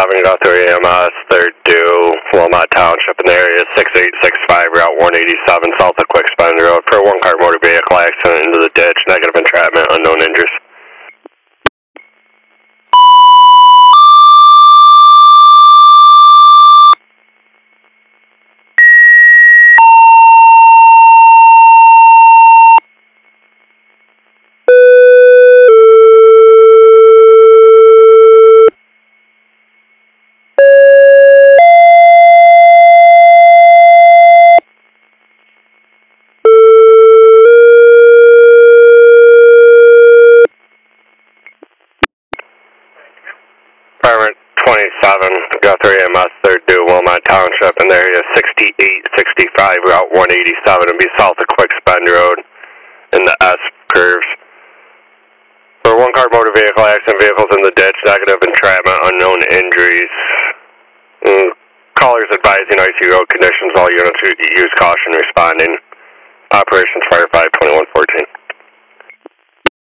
Guthrie EMS, they're due Wilmot Township in the area 6865, Route 187, south of Quick Spend Road for a one-car motor vehicle accident into the ditch, negative entrapment, unknown injuries. Department 27, Guthrie EMS, they're due Wilmot Township in the area 6865, Route 187, and be south of Quick Spend Road in the S curves. For a one-car motor vehicle accident, vehicles in the ditch, negative entrapment, unknown injuries. Callers advising icy road conditions, all units use caution responding. Operations Fire 52114.